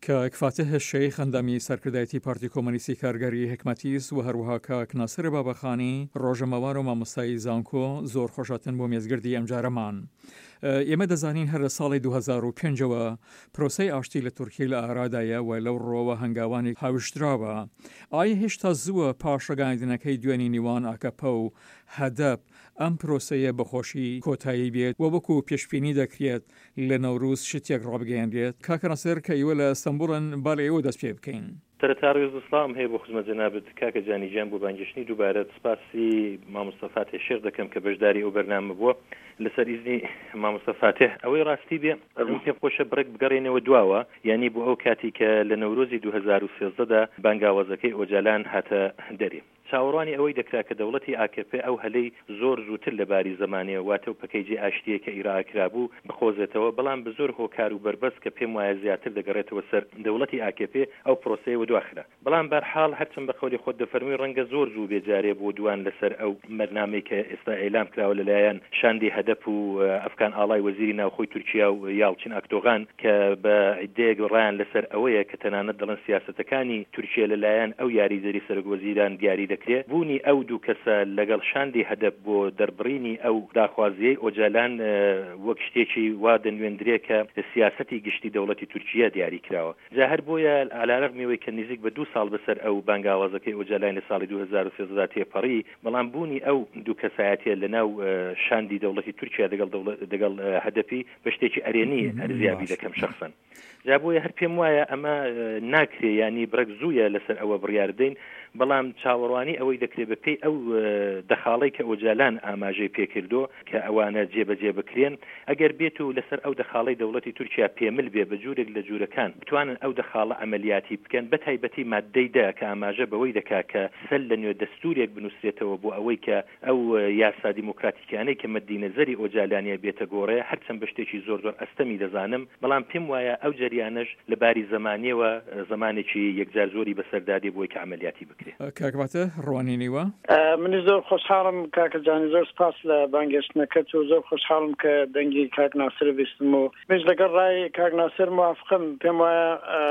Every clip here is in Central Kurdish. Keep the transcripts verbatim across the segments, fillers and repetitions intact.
کاک فاتح شەیخ ئەندامی سەرکردایەتی پارتی کۆمۆنیستی کارگەری حکمەتیست و هەروەها کاک ناسر بابەخانی ڕۆژەمەوار و مامۆستای زانکۆ زۆر خۆشاتن بۆ مێزگردی ئەمجارەمان. ئێمە دەزانین هەر لە ساڵی دوو هەزار و پێنجەوە پرۆسەی ئاشتی لە تورکی لە ئارادایە و لەو ڕۆوە هەنگاوانی هاوشتراوە. ئایا هێشتا زووە پاش ڕگاندنەکەی دوێنی نیوان ئاکەپە و هەدەپ ئەم پرۆسەیە بەخۆشی کۆتایی بێت و وەکو پێشبینی دەکرێت لە نەوروز شتێک ڕابگەیەنرێت؟ کاک ناسر کە ئێوە لە ئەستەمبوڵن با لە ئێوە دەست پێ بکەین. سەرەتا ڕێز سڵام هەیە بۆ خزمەت جەنابەت کاکە جانیجان بۆ بانگشتنی دووبارە سپاسی مامۆستا فاتح شێخ دەکەم کە بەشداری ئەو بەرنامە بووە لەسەر ئیزنی مامۆستا فاتح. ئەوەی ڕاستی بێ پێم خۆشە بڕێک بگەڕێنەوە دواوە، یعنی بۆ ئەو کاتی کە لە نەورۆزی دوو هەزار و سێزدەدا بانگاوازەکەی ئۆجالان هاتە دەرێ. چاوەڕوانی ئەوەی دەکرا کە دەوڵەتی ئاکێپێ ئەو هەلەی زۆر زووتر لە باری زمانەیە واتە و پەکەیجی ئاشتیە کە ئیراکرا بوو بخۆزێتەوە، بەڵام بە زۆر هۆکار و بربەس کە پێم وایە زیاتر دەگەڕێتەوە سەر دەوڵەتی ئاکێپێ ئەو پرۆسەیە دواخرا. بەڵام بەرحاڵ هەرچەند بە خەوری خۆت دەفەرمووی ڕەنگە زۆر زوو بێجارێ بۆ دوان لەسەر ئەو بەرنامەی کە ئێستا ئێلام کراوە لەلایەن شاندی هەدەپ و ئەفکان ئاڵای وەزیری ناوخۆی تورکیا و یاڵچین ئاکتۆغان کە بە عیدەیەک ڕایان لەسەر ئەوەیە کە تەنانەت دەڵێن سیاسەتەکانی تورکیا لەلایەن ئەو یاریدەری سەرۆکوەزیران دیاری دەکرێت. بوونی ئەو دوو کەسە لەگەڵ شاندی هەدەپ بۆ دەربڕینی ئەو داخوازیەی ئۆجالان وەک شتێکی وا دەنوێندرێت کە سیاسەتی گشتی دەوڵەتی تورکیا دیاری کراوە. جا هەر بۆیە عەلارەغمیەوەی کە نزیک بە دوو ساڵ بەسەر ئەو بانگاوازەکەی ئۆجالان لە ساڵی دوو هەزار و سێزدە تێپەڕی، بەڵام بوونی ئەو دوو کەسایەتیە لەناو شاندی دەوڵەتی تورکیا دەگەڵ دەگەڵ هەدەپی بە شتێکی ئەرێنی ئەرزیابی دەکەم شخصەن. جا بۆیە هەر پێم وایە ئەمە ناکرێ، ینی بڕێک زوویە لەسەر ئەوە بڕیاردەین، بەڵام چاوەڕوانی ئەوەی دەکرێت بە پێی ئەو دەخاڵی کە ئۆجالان ئاماژەی پێکردو کە ئەوانە جێبەجێ بکرێن، ئەگەر بێت و لەسەر ئەو دەخاڵی دەوڵەتی تورکیا پێمل بێ بە جوورێک لە جوورەکان بتوانن ئەو دەخاڵە ئەمەلیاتی بکەن، بە تایبەتی مادەی دا کە ئاماژە بەوەی دەکا کە سەل لە نوێ دەستورێک بنووسێتەوە بۆ ئەوەی کە ئەو یاسا دیموکراتیکانەی کە مەدینەزەری ئۆجالانیە بێتە گۆڕێ، هەرچەند بە شتێکی زۆر زۆر ئەستەمی دەزانم، بەڵام پێم وایە ئەو جریانەش لە باری زمانیەوە زمانێکی یەکجار زۆری بەسەردادی بۆی کە ئەمەلیاتی بکرێت. کاکباتە ڕوانینیوە منی زۆر خۆشحاڵم کاکە جانی، زۆر سپاس لە بانگشتنەکەت و زۆر خۆشحاڵم کە دەنگی کاک ناسر بیستم و مێژ لەگەڵ ڕای کاک ناسر موافقم. پێم وایە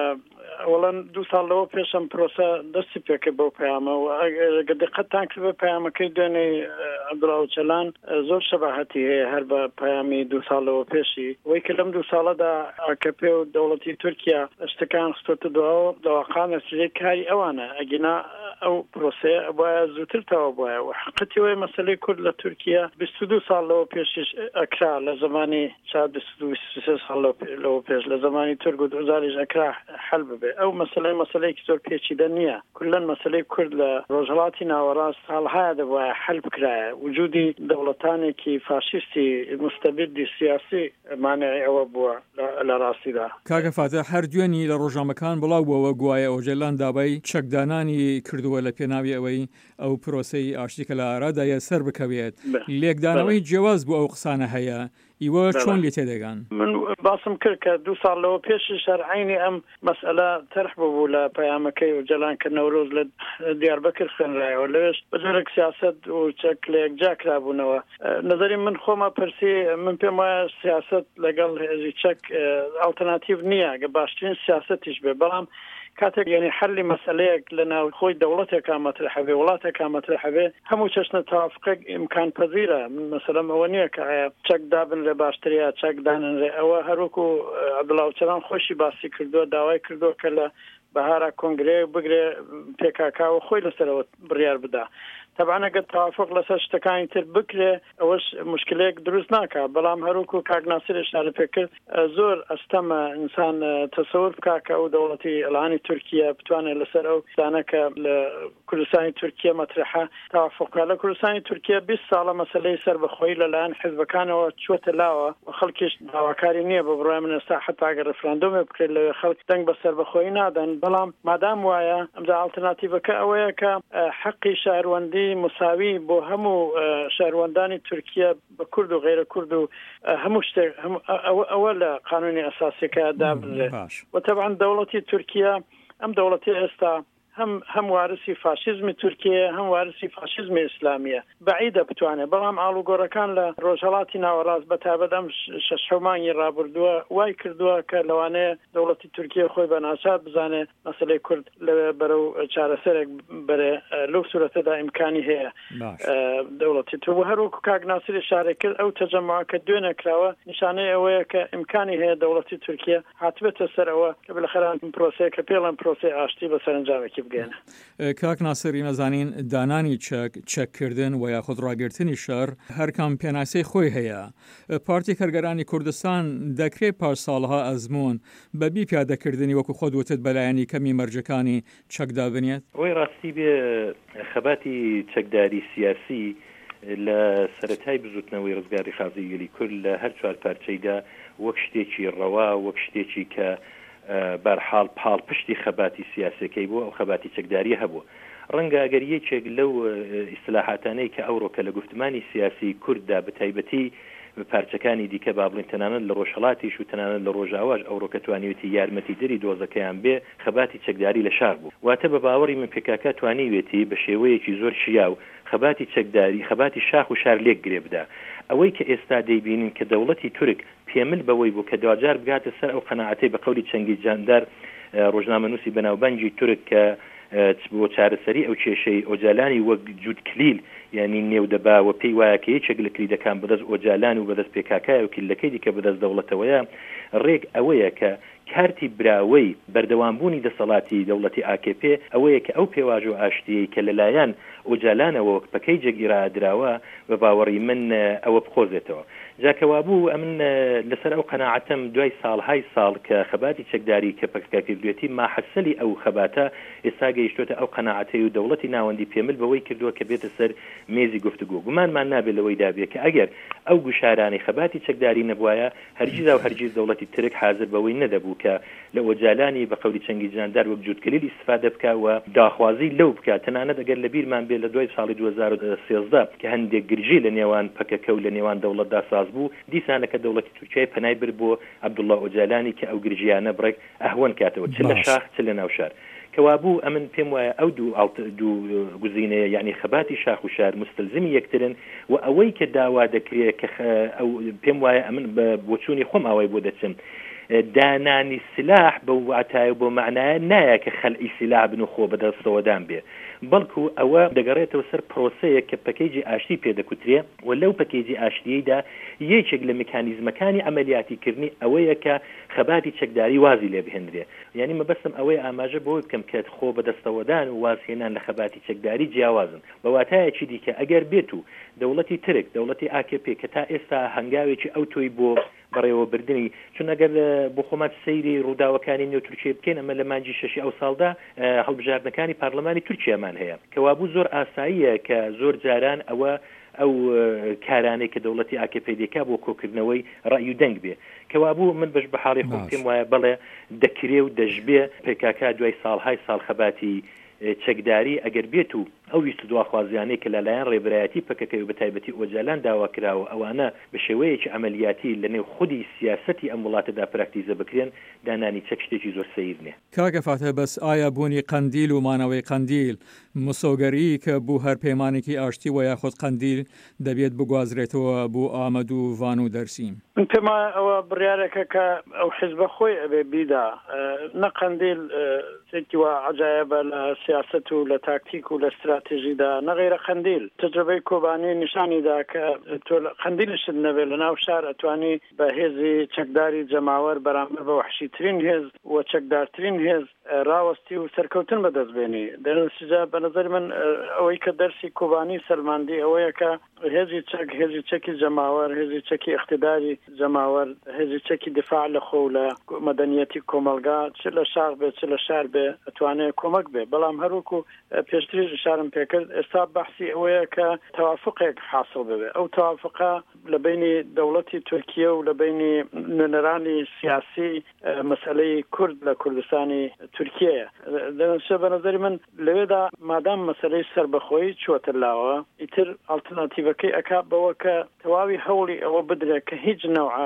ئەوڵەن دوو ساڵ لەوە پێشم پرۆسە دەستی پێکرد بۆ پەیامە و ئەگەر دقەتان کرد بە پەیامەکەی دوێنێ عەبدوڵڵا ئۆجالان زۆر شەباهەتی هەیە هەر بە پەیامی دوو ساڵ لەوە پێشی، وەی کە لەم دوو ساڵەدا ئاکەپێ و دەوڵەتی تورکیا شتەکان خستۆتە دواوە دەواقانە سرێ کاری ئەوانە ئەگینا ئەو پرۆسەیە وایە زووترتەوە بایە و حقەتی وەی مەسەلەی کورد لە تورکیا بیست و دوو ساڵ لەوە پێشیش ئەکرا، لە زمانی چاد بیست و دوو بیست و سێ ساڵ لەوە پێش لە زمانی تورک و دوزاریش ئەکرا حەل ببێ. ئەو مەسەلەی مەسەلەیەکی زۆر پێچیدە نییە، کولەن مەسەلەی کورد لە ڕۆژهەڵاتی ناوەڕاست ساڵهەیە دەبایە حەل بکرایە. وجودی دەوڵەتانێکی فاشیستی مستەبیدی سیاسی مانعی ئەوە بووە لە ڕاستیدا. کاکە فاتح هەر دوێنی لە ڕۆژنامەکان بڵاو بووەوە گوایە ئۆجالان دابای چەکدانانی کردووە لە پێناوی ئەوەی ئەو پرۆسەی ئاشتی کە لە ئارادایە سەر بکەوێت. لێکدانەوەی جیاواز بوو ئەو قسانە هەیە، ئیوە چۆن لێ تێدەگان؟ من باسم کرد کە دوو ساڵ لەوە پێشی شەرعینی ئەم مەسئلە تەرح بوو لە پەیامەکەی ئۆجالان کە نەورۆز لە دیاربەکر خوێنرایەوە، لەوێش بە جۆرێک سیاسەت و چەک لە یەکجا کرابوونەوە. نەزەری من خۆمە پرسی، من پێم وایە سیاسەت لەگەڵ هێزی چەک ئالتەرناتیڤ نییە، گە باشترین سیاسەتیش بێ، بەڵام کاتێک یعنی حلی مەسئلەیەک لە ناو خۆی دەوڵەتێکا مەطرحە بێ، وڵاتێکا مەطرحە بێ، هەموو چەشنە تەوافقێک ئیمکان پەذیرە. مەسەلەم ئەوە نییە کە چەک دابنرێ باشتریا چەک داننرێ. ئەوە هەروەکو عەبدوڵڵا ئۆجالان خۆشی باسی کردووە، داوای کردووە کە لە بەهارە کۆنگرێ بگرێ پێکاکاوە خۆی لەسەرەوە بڕیار بدا. طبعا ئەگەر توافق لەسەر شتەکانی تر بکرێ ئەوەش مشکلەیەک دروست ناکە، بەڵام هەروەکو کاک ناسر ئشارە پێکرد زۆر ئەستەمە ئینسان تەسەور بکا کە ئەو دەوڵەتی ئەڵانی تورکیا بتوانێت لەسەر ئەو دانەکە لە کوردستانی تورکیا مەطرحە توافق بکات. لە کوردستانی تورکیا بیست ساڵە مەسەلەی سەربەخۆیی لەلایەن حیزبەکانەوە چووەتە لاوە و خەڵکیش داواکاری نییە بە بڕای من ئێستا حتا ئەگەر ڕفراندۆمێ بکرێت لەوێ خەڵک دەنگ بە سەربەخۆیی نادەن، بەڵام مادام وایە ئەمجا ئالتەرناتیڤەکە ئەوەیە کە حەقی شارەوەندی مساوی بۆ هەموو شارەوەندانی تورکیا بە کورد و غیرە کورد و هەموو شتێک ئەوە لە قانونی ئەساسیەکە دابنرێت. و طبعا دەوڵەتی تورکیا ئەم دەوڵەتی ئێستا هم هم وارسی فاشیزمی تورکیە هەم وارسی فاشیزمی ئیسلامیە بەعیدە بتوانێت بەڵام ئاڵوگۆڕەکان لە ڕۆژهەڵاتی ناوەڕاست بەتابەت ئەم شەش حومانی ڕابردووە وای کردووە کە لەوانەیە دەوڵەتی تورکیە خۆی بە ناچار بزانێ مەسەلەی کورد لە بەرەو چارەسەرێک بەرێ لەو سورەتەدا ئیمکانی هەیە دەوڵەتی تو هەروەکو کاک ناسری شارێ کرد ئەو تەجەموعە کە دوێنێ کراوە نیشانەی ئەوەیە کە ئیمکانی هەیە دەوڵەتی تورکیە هاتبێتە سەرەوە کە بالاخره پرۆسەیە کە پێڵەن پرۆسەی ئاشتی بە سەرنجامێکی بگەێنە. کاک ناسری نەزانین دانانی چەک چەککردن و یاخود ڕاگررتنی شەڕ هەرکەم پێناسەی خۆی هەیە. پارتی کارگەرانی کوردستان دەکرێت پارساڵها ئەزمون بەبی پیادەکردنی وەکو خۆدوتت بەلایەنی کەمی مەرجەکانی چەکدا بنێت؟ ئەوەی ڕاستی بێ خەباتی چەکداری سیاسی لە سەرەتای بزوتنەوەی ڕزگاری خازی گەلی کورد لە هەر چوار پارچەیدا وەک شتێکی ڕەوا وەک شتێکی کە بەرحاڵ پاڵ پشتی خەباتی سیاسەکەی بووە ئەو خەباتی چەکداری هەبووە. ڕەنگە ئەگەر یەکێک لەو ئیسلاحاتانەی کە ئەوڕۆکە لە گفتمانی سیاسی کورددا بەتایبەتی پارچەکانی دیکە با بڵین تەنانەت لە ڕۆژهەڵاتیش و تەنانەت لە ڕۆژاواش ئەوڕۆکە توانیوێتی یارمەتی دەری دۆزەکەیان بێ خەباتی چەکداری لە شار بوو. واتە بە باوەڕی من پێکاکە توانیوێتی بە شێوەیەکی زۆر شیاو خەباتی چەکداری خەباتی شاخ و شار لێک گرێ بدا. ئەوەی کە ئێستا دەیبینین کە دەوڵەتی تورک پێمل بەوەی بوو کە دوجار بگاتە سەر ئەو قەناعەتەی بە قەولی چەنگیز جاندار ڕۆژنامەنووسی بەناوبانگی تورک کە بۆ چارەسەری ئەو کێشەی ئۆجالانی وەک جوود کلیل یعنی نێودەبا و پێی وایە کە یەکێک لە کلیدەکان بەدەست ئۆجالان و بەدەست پێکاکایە و کلیلەکەی دیکە بەدەست دەوڵەتەوەیە ڕێک ئەوەیە کە کارتی براوەی بەردەوامبوونی دەسەڵاتی دەوڵەتی ئا کێ پێ ئەوەیە کە ئەو پێواژە و ئاشتیەی کە لەلایەن ئۆجالانەوە وەک پەکەی جێگیرادراوە بە باوەڕی من ئەوە بخۆزێتەوە. جاکەوا بوو ئەمن لەسەر ئەو قەناعەتم دوای ساڵهای ساڵ کە خەباتی چەکداری کە پەکەکردوێتی ماحەسەلی ئەو خەباتە ئێستا گەیشتوتە ئەو قەناعەتەی و دەوڵەتی ناوەندی پێمل بەوەی کردووە کە بێتە سەر مێزی گفتوگۆ. گومانمان نابێت لەوەی دابێت کە ئەگەر ئەو گوشارانی خەباتی چەکداری نەبوایە هەرگیز و هەرگیز دەوڵەتی ترک حاضر بەوەی نەدەبوو کە لە ئۆجالانی بە قەولی چەنگیز جاندار وەک جوود کلیل ئیستفادە بکە و داخوازی لەو بکات. تەنانەت ئەگەر لە بیرمان بێت لە دوای ساڵی دوو هەزار و سێزدە کە هەندێک گرژی لە نێوان پەکەکە و لە نێوان دەوڵەتدا ساز بوو دیسانە کە دەوڵەتی تورکیای پەنای بر بۆ عەبدوڵڵا ئۆجالانی کە ئەو گرژیانە بڕێک ئەهوەن کاتەوە چ لە شاخ چ لە ناو شار. کەوابوو ئەمن پێم وایە ئەو دوو دوو گزینەیە یعنی خەباتی شاخ و شار مستلزمی یەکترن و ئەوەی کە داوا دەکرێت کە ئەو پێم وایە ئەمن بۆچوونی خۆم ئاوای بۆ دەچم دانانی سلاح بە واتای بۆ معنایە نایە کە خەلعی سلاح بن و خۆ بەدەستەوەدان بێ بەڵکو ئەوە دەگەڕێتەوە سەر پرۆسەیە کە پەکەیجی ئاشتی پێدەکوترێ و لەو پەکەیجی ئاشتیەیدا یەکێک لە میکانیزمەکانی ئەمەلیاتیکردنی ئەوەیە کە خەباتی چەکداری وازی لێ بهێنرێ. یعنی مەبەستم ئەوەی ئاماژە بۆ بکەم کە خۆ بەدەستەوەدان و وازهێنان لە خەباتی چەکداری جیاوازن بە واتایەکی دیکە ئەگەر بێت و دەوڵەتی ترک دەوڵەتی ئا کێ پێ کە تا ئێستا هەنگاوێکی ئەو تۆی بۆ بەڕێوەبردننی چون ئەگەر بۆ خۆمات سەیری ڕووداوەکانی نێو تورکیە بکەین ئەمە لە مانجی شەشی ئەو ساڵدا هەڵبژاردنەکانی پارلەمانی تورکیامان هەیە کەوابوو زۆر ئاساییە کە زۆر جاران ئەوە ئەو کارانەی کە دەوڵەتی ئا کێ پێ دێکا بۆ کۆکردنەوەی ڕای و دەنگ بێ کەوابوو من بەش بە حاڵی خۆم پێم وایە بەڵێ دەکرێ و دەژبێ پێکاکا دوای ساڵهای ساڵ خەباتی چەکداری ئەگەر بێت و ئەو ویست دواخوازیانەی کە لەلایەن ڕێبەرایەتی پەکەکەی و بەتایبەتی ئۆجالان داوا کراوە ئەوانە بە شێوەیەکی ئەمەلیاتی لە نێو خودی سیاسەتی ئەم وڵاتەدا پراکتیزە بکرێن دانانی چەک شتێکی زۆر سەیر نیە. کاکە فاتح بەس ئایا بوونی قەندیل و مانەوەی قەندیل مسۆگەری کە بوو هەر پەیمانێکی ئاشتی و یاخود قەندیل دەبێت بگوازرێتەوە بۆ ئامەد و ڤان و دەرسیم؟ پێما ئەوە بڕیارێکە کە ئەو حیزبە خۆی ئەبێ بیدا نە قەندیل سێکی وە عەجایبە لە سیاست و لە تاکتیک و لە استراتیژیدا نەغیرە قەندیل تەجربەی کۆبانی نیشانیدا کە تۆ قەندیلشت نەبێت لە ناو شار ئەتوانی بە هێزی چەکداری جەماوەر بەرامبەر بە وەحشیترین هێز و چەکدارترین هێز ڕاوەستی و سەرکەوتن بەدەستبێنی. دەرنسیجا بە نظر من ئەوەی کە دەرسی کۆبانی سەلماندی ئەوەیە کە هێزی چەک هێزی چەکی جەماوەر هێزی چەکی اقتداری جەماوەر هێزی چەکی دفاع لە خۆ لە مەدەنیەتی کۆمەلگا چ لە شاخ بێ چ لە شار بێ ئەتوانێت کۆمەک بێ. بەڵام هەروەکو پێشتریش شارم پێکرد ئێستا بەحسی ئەوەیە کە تەوافقێک حاصل ببێ. ئەو تەوافقە لە بینی دەوڵەتی تورکیە و لە بینی نوێنەرانی سیاسی مەسئلەی کورد لە کوردستانی تورکیەیە. دەنسە بە نظری من لەوێدا مادام مەسئلەی سەربەخۆیی چوەتە لاوە ئیتر ئالتەرناتیڤەکەی ئەکا بەوە کە تەواوی هەوڵی ئەوە بدرێت کە هیچ نەوعە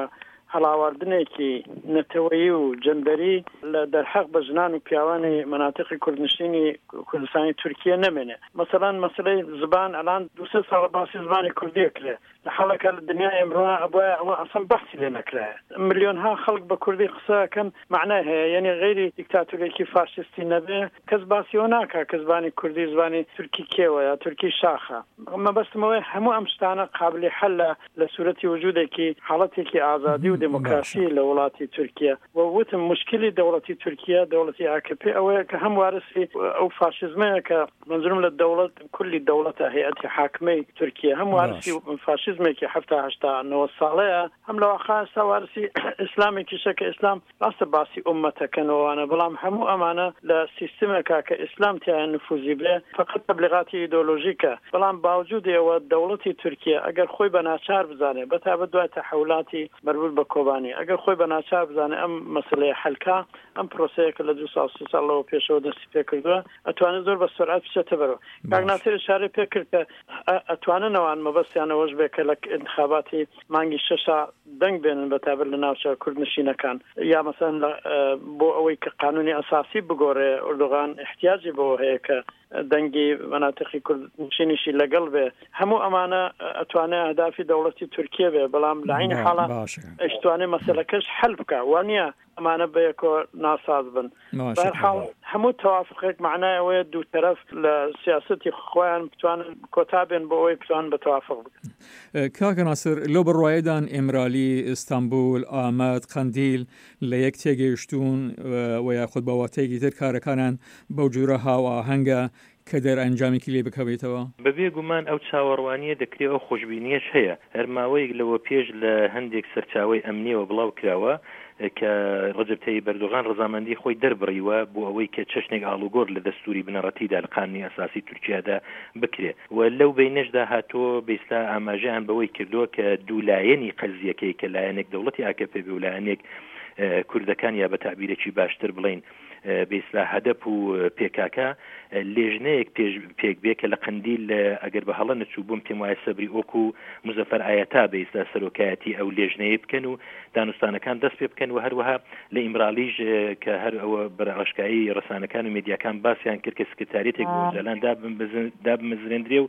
هەڵاواردنێکی نەتەوەیی و جەندەری لە دەرحەق بە ژنان و پیاوانی مناتقی کوردنشینی کوردستانی تورکیا نەمێنێ. مەسەڵەن مەسەلەی زبان ئەلان دوسێ ساڵ باسی زبانی کوردیەکرێ لە حەڵەکە لە دنیای ئێمڕۆ ئەبووە ئەوە ئەسڵ بەحسی لێ نەکرایە. ملیۆنها خەڵک بە کوردی قسەکەن معنای هەیە، یعنی غیری دیکتاتورێکی فاشستی نەبێ کەس باسیەوە ناکا کە زبانی کوردی زبانی تورکی کێوە یا تورکی شاخە. مەبەستمەوەی هەموو ئەم شتانە قابلی حەلە لە سوورەتی وجودێکی حاڵەتێکی ئازادی و دموکراسی لە وڵاتی تورکیا. و وتم مشکلی دەوڵەتی تورکیا دەوڵەتی ئا کێ پێ ئەوەیە کە هەم وارسی ئەو فاشیزمەیە کە منزورم لە دەوڵەت کولی دەوڵەتە هەیەتی حاکمەی تورکیا هەم وارسی فاشیزمێکی هەفتا هەشتا نەوە ساڵەیە، هەم لەوە خاستا وارسی ئیسلامێکی شەکە ئیسلام ڕاستە باسی ئومەتەکەنەوەوانە، بەڵام هەموو ئەمانە لە سیستمێکا کە ئیسلام تیان نفوزی بێ فقط تبلیغاتی ئیدۆلۆژیکە. بەڵام باوجودەوە دەوڵەتی تورکیا ئەگەر خۆی بە ناچار بزانێ بەتابەت دوای تەحولاتی مربوط بە کۆبانی ئەگەر خۆی بە ناچار بزانێ ئەم مەسلەیە حەلکا ئەم پرۆسەیەکە لە دو ساڵ سێ ساڵەوە پێشەوە دەستی پێ کردووە ئەتوانێت زۆر بە سرعت بچێتە بەرەوە. کاک ناسیر ئشارە پێ کرد کە ئەتواننەوەن مەبەستیانەوەش بێ کە لە انتخاباتی مانگی شەشا دەنگ بێنن بەتابەت لە ناوچە کوردنشینەکان، یا مەسەن بۆ ئەوەی کە قانونی ئەساسی بگۆڕێ ئوردوغان احتیاجی بەوە هەیە کە دەنگی مناتقی کوردنشینیشی لەگەڵ بێ. هەموو ئەمانە ئەتوانێت هەدافی دەوڵەتی تورکیا بێ، بەڵام لە عینی حاڵە ئەتوانێت مەسەلەکەش حەل بکە، وانە ئەمانە بەیەکۆ ناساز بن. بەرحاڵ هەموو تەوافقێک معنای ئەوەیە دوو تەرەف لە سیاسەتی خۆیان بتوانن کۆتا بێن بۆ ئەوەی بتوان بە تەوافق بکەن. کاکە ناسر لەو بڕوایەدان ئێمرالی، ئیستانبول، ئامەد، قەندیل لە یەک تێگەیشتون و یاخود بە واتەیەکی تر کارەکانان بەو جوورە هاوئاهەنگە کە دەرئەنجامێکی لێ بکەوێتەوە. بەبێ گومان ئەو چاوەڕوانیە دەکرێت ئەو خۆشببینیەش هەیە. هەرماوەیەک لەوە پێش لە هەندێک سەرچاوی ئەمنیەوە بڵاو کراوە کە ڕەجەب تەیب ئەردۆغان ڕەزامەندی خۆی دەربڕیوە بۆ ئەوەی کە چەشنێک ئاڵوگۆڕ لە دەستوری بنەڕەتیدا لە قانونی ئەساسی تورکیادا بکرێت و لەو بینەشدا هاتۆ بەئیستا ئاماژەیان بەوەی کردووە کە دوولایەنی قەزیەکەی کە لایەنێک دەوڵەتی ئا کێ پێ بێ و لایەنێک کوردەکان یا بە تعبیرێکی باشتر بڵین بێسلا هەدەپ و پێکاکە لێژنەیەک پێک بێ کە لە قەندیل ئەگەر بە هەڵە نەچوو بووم پێم وایە سەبری ئۆکو مزەفەر ئایەتا بەئیستا سەرۆکایەتی ئەو لێژنەیە بکەن و دانوستانەکان دەست پێ بکەن و هەروەها لە ئیمرالیژ کە هەر ئەوە بەڕاشکایی ڕسانەکان و میدیاکان باسییان کرد کە سکرتاریەتێک بۆ جەلان دابمەزرێندرێ و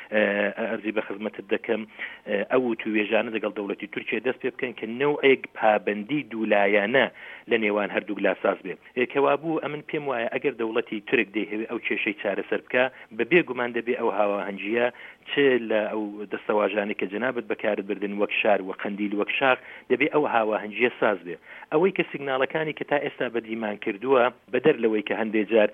ئەرزی بە خزمەتت دەکەم ئەو توێژانە دەگەڵ دەوڵەتی تورکیا دەست پێ بکەن کە نەوعێک پابەندی دوولایانە لە نێوان هەردوو گلاساز بێ. کەوابوو ئەمن پێم وایە ئەگەر دەوڵەتی تورک دەیهەوێت ئەو کێشەی چارەسەر بکە بەبێ گومان دەبێ ئەو هاوەهەنگیە چ لە ئەو دەستەواژانی کە جەنابەت بەکارت بردن وەک شار و قەندیل وەک شاخ دەبێ ئەو هاوەهەنگیە ساز بێ. ئەوەی کە سیگناڵەکانی کە تا ئێستا بەدیمان کردووە بەدەر لەوەی کە هەندێک جار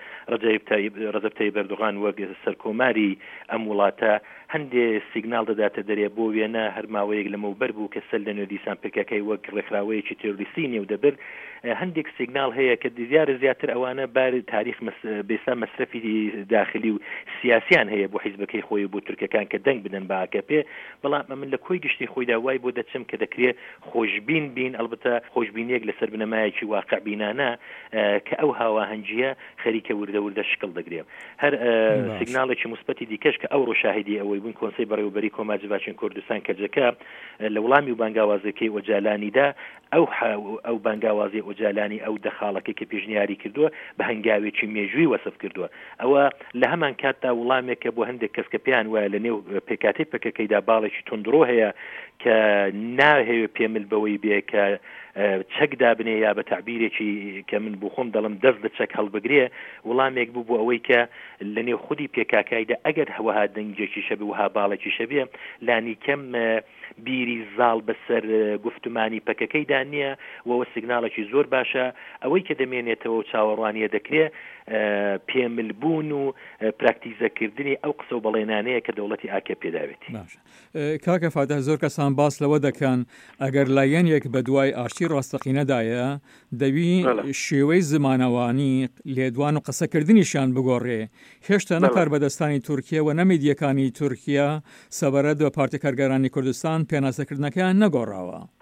ڕەجەب تەیب ئەردۆغان وەک سەرکۆماری ئەم وڵاتە هەندێ سیگنال دەداتە دەرێ بۆ وێنە هەرماوەیەک لەمەوبەر بوو کە سەر لە نوێ دیسان پێکەکەی وەک ڕێکخراوەیەکی تێروریستی نێو دەبر هەندێک سیگنال هەیە کە دیارە زیاتر ئەوانە بار تاریخ بێستا مەصرفی داخلی و سیاسیان هەیە بۆ حیزبەکەی خۆی بۆ تورکەکان کە دەنگ بدەن بە ئا کێ پێ. بەڵام من لە کۆی گشتی خۆیدا وای بۆ دەچم کە دەکرێت خۆشببین بین، ئەلبەتە خۆشببینیەک لەسەر بنەمایەکی واقع بینانە کە ئەو هاوەهەنگیە خەریکە وردە وردە شکڵ دەگرێت. هەر سیگناڵێکی مثبەتی دیکەش کە ئەوڕۆ شاهدی ئەوەی بوون کۆنسەی بەڕێوەبەری کۆماجباچین کوردستان کەرجەکە لە وەڵامی و بانگاوازەکەی ئۆجالانیدا ئەو ئەو بانگاوازی ئۆجالانی ئەو دەخاڵەکەی کە پێشنیاری کردووە بە هەنگاوێکی مێژووی وەسف کردووە. ئەوە لە هەمان کاتتا وڵامێکە بۆ هەندێک کەس کە پێیان وایە لە نێو پێکاتی پەکەکەیدا باڵێکی تندڕۆ هەیە کە ناهەوێ پێمل بەوەی بێ کە چەکدا بنێ یا بە تعبیرێکی کە من بۆ خۆم دەڵم دەست لە چەک هەڵبگرێ وڵامێک بوو بۆ ئەوەی کە لە نێو خودی پێکاکایدا ئەگەر هەوەها دەنگێکی شەبێ وها باڵێکی شەبێ لانی کەم بیری زاڵ بەسەر گفتمانی پەکەکەیدا نییە وەوە سیگناڵێکی زۆر باشە. ئەوەی کە دەمێنێتەوە چاوەڕوانیە دەکرێت پێملبوون و پراکتیزەکردنی ئەو قسە و بەڵێنانەیە کە دەوڵەتی ئا کێ پێ داوێتی. کاکە فاتح زۆر کەسان باس لەوە دەکەن ئەگەر لایەنێک بە دوای ئاشتی ڕاستەقینەدایە دەوی شێوەی زمانەوانی لێدوان و قسەکردنیشان بگۆڕێ. هێشتا نەکار بەدەستانی تورکیا و نەمیدیەکانی تورکیا سەبارەت بە پارتی کارگەرانی کوردستان پێناسەکردنەکەیان نەگۆڕاوە.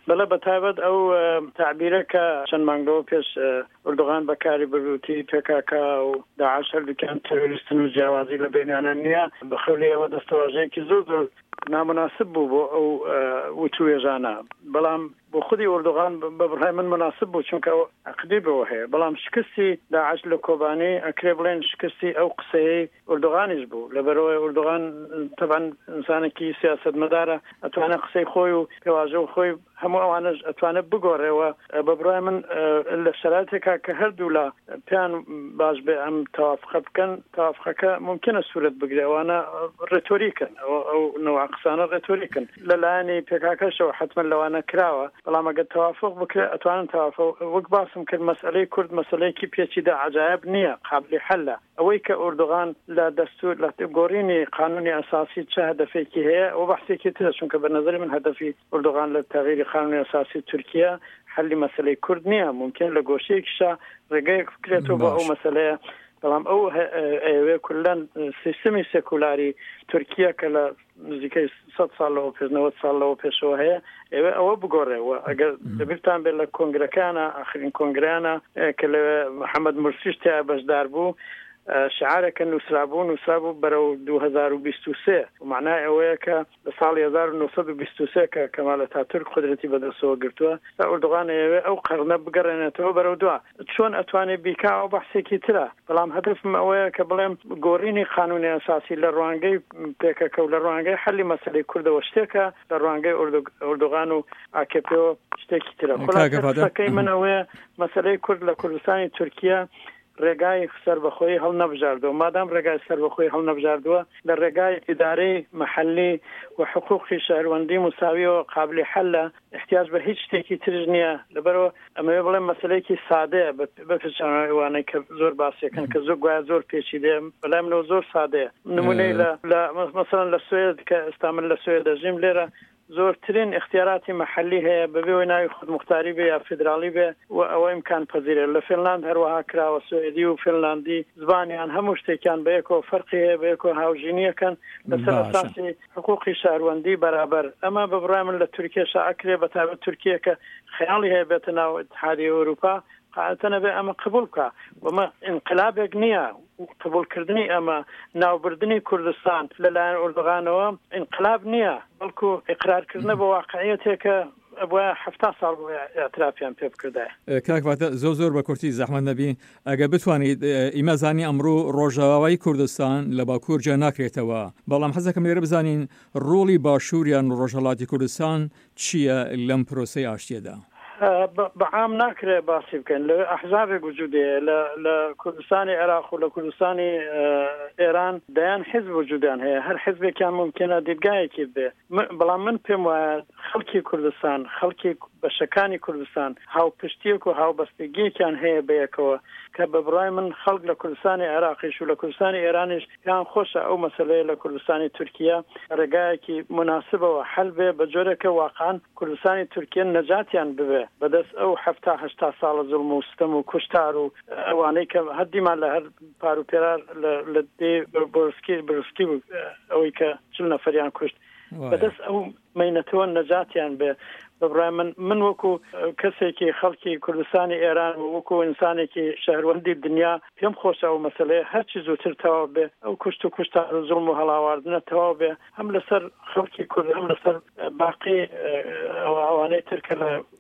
بەڵێ بەتایبەت ئەو تعبیرە کە چەند مانگەوە پێش ئەردۆغان بەکاری بردووتی پێکاکە و داعش هەردووکیان تەرۆریستن و جیاوازی لە بینیانە نییە بەخەولی ئەوە دەستەواژەیەکی زۆر زۆر نامناسب بوو بۆ ئەو وتوێژانە بەڵام بۆ خودی ئەردۆغان بەبڕای من مناسب بوو چونکە عقدی بەوە هەیە بەڵام شکستی داعش لە کۆبانی ئەکرێ بڵێن شکستی ئەو قسەیەی ئەردۆغانیش بوو لەبەرەوەی ئەردۆغان تەبەن ئینسانێکی سیاسەتمەدارە ئەتوانێت قسەی خۆی و پێوازە و خۆی هەموو ئەوانش ئەتوانێت بگۆڕێەوە بەبڕای من لە شەراتێکا کە هەردوو لە پێیان باش بێ ئەم تەوافقە بکەن تەوافقەکە ممکنە سوورەت بگرێوانە ڕێتۆریکن ئەو نەوە قسانە ڕێتۆریکن لەلایەنی پێکاکەشەوە حتمما لەوانە کراوە بەڵام ئەگەر تەوافق بکرێ ئەتوانن تەوافق وەک باسم کرد مەسئلەی کورد مەسئلەیەکی پێچیدە عجایب نییە قابلی حەلە ئەوەی کە ئەردۆغان لە دەستور لە گۆڕینی قانونی ئەساسی چه هەدەفێکی هەیە ئەو بەحسێکی ترە چونکە بە نظری من هەدەفی ئەردۆغان لە تەغییری قانونی ئەساسی تورکیا حەلی مەسئلەی کورد نییە ممکن لە گۆشەیەکیشە ڕێگەیەک بکرێتەوە بە ئەو مەسئلەیە بەڵام ئەو ئەوێ کولەن سیستمی سێکولاری تورکیا کە لە نزیکەی سەد ساڵەوە پێش نەوەت ساڵەوە پێشەوە هەیە ئێوە ئەوە بگۆڕێەوە ئەگەر دەبیرتان بێت لە کۆنگرەکانە ئاخرین کۆنگرانە کە لەوێ محەممەد مرسیش تیا بەشدار بوو شعارێکە نووسرابوو نووسرابوو بەرەو دوو هەزار و بیست و سێ معنای ئەوەیە کە لە ساڵی هەزار و نۆسەد و بیست و سێ کە کەمال ئەتاتورک قودرەتی بەدەستەوە گرتووە تا ئەردۆغان ئەوێ ئەو قەرنە بگەڕێنێتەوە بەرەو دووە چۆن ئەتوانێت بیکا ئەو بەحسێکی ترە بەڵام هەدفم ئەوەیە کە بڵێم گۆڕینی قانونی ئەساسی لە ڕوانگەی پێکەکە و لە ڕوانگەی حەلی مەسەلەی کوردەوە شتێکە لە ڕوانگەی ئەردۆغان و ئاکێپێەوە شتێکی ترە خلاصەکەی من ئەوەیە مەسەلەی کورد لە کوردستانی تورکیا ڕێگای سەربەخۆیی هەڵ نەبژاردووە مادام ڕێگای سەربەخۆیی هەڵ نەبژاردووە لە ڕێگای ئیدارەی محەلی و حقوقی شەهروەندی مساویەوە قابلی حەلە احتیاج بە هیچ شتێکی ترش نییە لەبەرەوە ئەمەوێ بڵێم مەسەلەیەکی سادەیە بە پێچوانەوەی کە زۆر باسیەکەن کە زۆر گوایە زۆر پێچیدەیە بەلای منەوە زۆر سادەیە نمونەی لە مەسەڵەن لە سوێد کە ئێستا من لە سوێد دەژیم لێرە زۆرترین اختیاراتی محلی هەیە بەبێ ناوی خودمختاری بێ یا فدرالی بێ و ئەوە ئیمکان پەزیرە لە فینلاند هەروەها کراوە سوێدی و فینلاندی زبانیان هەموو شتێکیان بە یەکەوە فەرقی هەیە بە یەکەوە هاوژینیەکەن لەسەر ئەساسی حقوقی شاروەندی بەرابەر ئەمە بەبڕای من لە تورکیەشە ئەکرێ بەتابەت تورکیە کە خەیاڵی هەیە بێتە ناو اتحادیە ئەوروپا قاعدەتەنە بێ ئەمە قبول بکە وەمە انقلابێک نییە قبولکردنی ئەمە ناوبردنی کوردستان لەلایەن ئەردۆغانەوە انقلاب نییە بەڵکو ئیقرارکردنە بە واقعیەتێکە بۆ هەفتا ساڵ بۆ ئەترافیان پێ بکردای کاکواتە زۆر زۆر بە کورتی زەحمەت نەبی ئەگە بتوانیت ئیمەزانی ئەمڕۆ ڕۆژاوای کوردستان لە باکوور جا ناکرێتەوە بەڵام حەزەکەم لێرە بزانین ڕۆڵی باشووریان ڕۆژهەڵاتی کوردستان چییە لەم پرۆسەی ئاشتیەدا بەعام ناکرێ باسی بکەن لە ئەحزابێک وجودەیە لە کوردستانی عێراق و لە کوردستانی ئێران دەیان حیزب وجودیان هەیە هەر حیزبێکیان ممکنە دیدگایەکی بێ بەڵام من پێم وایە خەڵکی کوردستان خەڵکی بەشەکانی کوردستان هاوپشتیەک و هاوبەستگیەکیان هەیە بەیەکەوە کە بە بڕای من خەڵک لە کوردستانی عێراقیش و لە کوردستانی ئێرانیش پێیان خۆشە ئەو مەسەلەیە لە کوردستانی تورکیا ڕێگایەکی مناسبەوە حەل بێ بە جۆرێکە واقعان کوردستانی تورکیا نەجاتیان ببێ بەدەست ئەو هەفتا هەشتا ساڵە زوڵم و ستەم و کوشتار و ئەوانەی کە هەردیمان لە هەر پار و پێرار لە دێ بڕسکی بڕسکی بوو ئەوەی کە چل نەفەریان کوشت بەدەست ئەو مەینەتەوە نەجاتیان بێ بەبڕای من من وەکو کەسێکی خەڵکی کوردستانی ئێران و وەکو ئینسانێکی شەهروەندی دنیا پێم خۆشە ئەو مەسەلەیە هەرچی زووتر تەواو بێ ئەو کوشت و کوشتار و زوڵم و هەڵاواردنە تەواو بێ هەم لەسەر خەڵکی کورد هەم لەسەر باقی ئەوانەی ترکە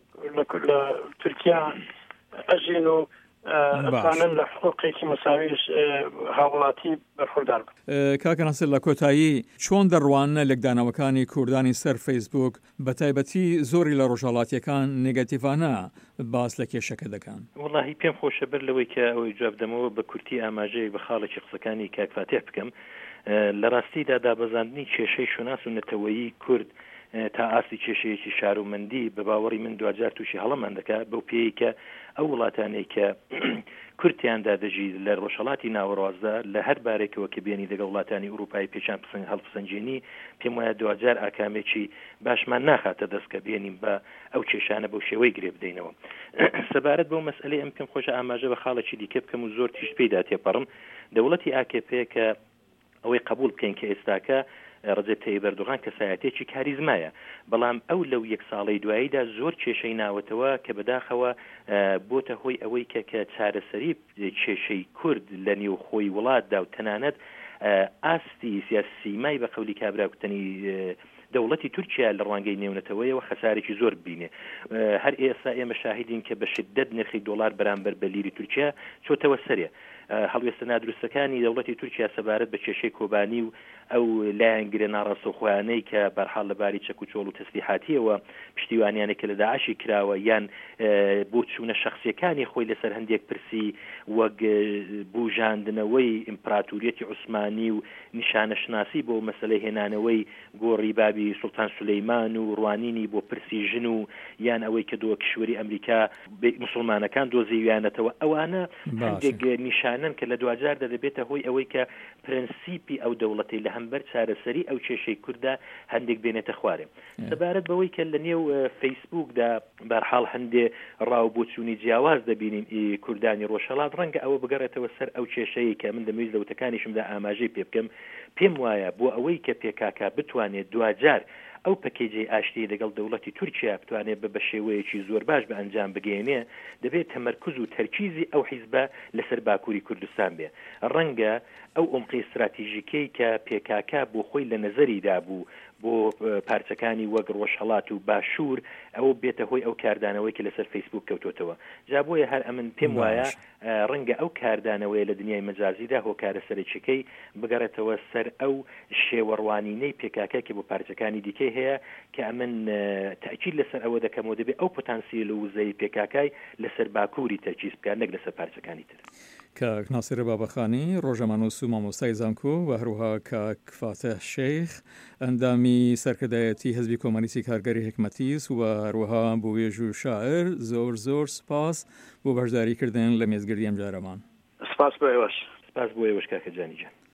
لە تورکیا ئەژین و ئەتوانن لە حقوقێکی مساویش هاوڵاتی بەرخوردار بن. کاکە نەسر لە کۆتایی چۆن دەڕوانە لەگدانەوەکانی کوردانی سەر فەیسبوک بە تایبەتی زۆری لە ڕۆژهەڵاتیەکان نێگاتیڤانە باس لە کێشەکە دەکەن؟ وەڵاهی پێم خۆشە بەر لەوەی کە ئەوەی جواب دەمەوە بە کورتی ئاماژەی بە خاڵێکی قسەکانی کاکفاتێح بکەم لە ڕاستیدا دابەزاندنی کێشەی شوناس و نەتەوەیی کورد تا ئاسی کێشەیەکی شارومەندی بە باوەڕی من دوجار تووشی هەڵەمان دەکات بەو پێی کە ئەو وڵاتانەی کە کورتیاندا دەژی لە ڕۆژهەڵاتی ناوەڕاستدا لە هەر بارێکەوە کە بێنی لەگەڵ وڵاتانی ئوروپای پێچان پسنگ هەڵپسەنجێنی پێم وایە دوجار ئاکامێکی باشمان ناخاتە دەست کە بێنیم بە ئەو کێشانە بەو شێوەی گرێ بدەینەوە. سەبارەت بەو مەسئلەی ئەم پێم خۆشە ئاماژە بە خاڵێکی دیکە بکەم و زۆر تیشت پێدا تێپەڕم دەوڵەتی ئاکێپێ کە ئەوەی قبول بکەین کە ئێستاکە ڕەجەب تەیب ئەردۆغان کەسایەتێکی کاریزمایە، بەڵام ئەو لەو یەک ساڵەی دواییدا زۆر کێشەی ناوەتەوە کە بەداخەوە بۆتە هۆی ئەوەی کە کە چارەسەری کێشەی کورد لە نێو خۆی وڵاتدا و تەنانەت ئاستی سیاسیمای بە قەولی کابراکوتنی دەوڵەتی تورکیا لە ڕوانگەی نێونەتەوەیەوە خەسارێکی زۆر بینێ. هەر ئێستا ئێمە شاهدین کە بە شدەت نرخی دۆڵار بەرامبەر بە لیری تورکیا چۆتەوە سەرێ. هەڵوێستە نادروستەکانی دەوڵەتی تورکیا سەبارەت بە کێشەی کۆبانی و ئەو لایەنگرە ناڕاستەوخۆیانەی کە بەرحاڵ لەباری چەک و چۆڵ و تەسلیحاتیەوە پشتیوانیانە کە لە داعشی کراوە یان بۆ چوونە شەخسیەکانی خۆی لەسەر هەندێک پرسی وەک بوژاندنەوەی ئیمپراتوریەتی عوسمانی و نیشانەشناسی بۆ مەسەلەی هێنانەوەی گۆڕی بابی سوڵتان سولەیمان و ڕوانینی بۆ پرسی ژن و یان ئەوەی کە دۆ کشوەری ئەمریکا موسڵمانەکان دۆزیویانەتەوە ئەوانە هەندێک نیشانن کە لە دوجاردا دەبێتە هۆی ئەوەی کە پرەنسیپی ئەو دەوڵەتی لە هەمبەر چارەسەری ئەو کێشەی کووردا هەندێک بێنێتە خوارێ. سەبارەت بەوەی کە لە نێو فەیسبوکدا بەرحاڵ هەندێ ڕاو بۆچوونی جیاواز دەبینین کوردانی ڕۆژهەڵات ڕەنگە ئەوە بگەڕێتەوە سەر ئەو کێشەیە کە من دەمەویست لە وتەکانیشمدا ئاماژەی پێ بکەم. پێم وایە بۆ ئەوەی کە پێکاکا بتوانێت دوجار ئەو پەکێجی ئاشتی لەگەڵ دەوڵەتی تورکیا بتوانێت بە بە شێوەیەکی زۆر باش بە ئەنجام بگەێنێ، دەبێت تەمەرکوز و تەرکیزی ئەو حیزبە لەسەر باکووری کوردستان بێ. ڕەنگە ئەو عمقی استراتیژیکەی کە پێکاکا بۆ خۆی لە نەزەریدا بوو بۆ پارچەکانی وەک ڕۆژهەڵات و باشوور ئەوە بێتە هۆی ئەو کاردانەوەی کە لەسەر فەیسبوک کەوتوتەوە. جا بۆیە هەر ئەمن پێم وایە ڕەنگە ئەو کاردانەوەی لە دنیای مەجازیدا هۆکارە سەرچەکەی بگەڕێتەوە سەر ئەو شێوەڕوانینەی پێکاکە کە بۆ پارچەکانی دیکەی هەیە کە ئەمن تاکید لەسەر ئەوە دەکەمەوە دەبێت ئەو پۆتانسیل و وزەی پێکاکای لەسەر باکووری تەرکیز بکات نەک لەسەر پارچەکانی تر. کاک ناسر بابەخانی ڕۆژەمانووس و مامۆستای زانکۆ و هەروەها کاک فاتح شێخ ئەندامی سەرکردایەتی حزبی کۆمۆنیستی کارگەری حکمەتیس و هەروەها بۆ وێژ و شاعر زۆر زۆر سپاس بۆ بەشداریکردن لە مێزگردی ئەم جارەمان. سپاس بۆ ئێوەش. سپاس بۆ ئێوەش کاکە جانیجان.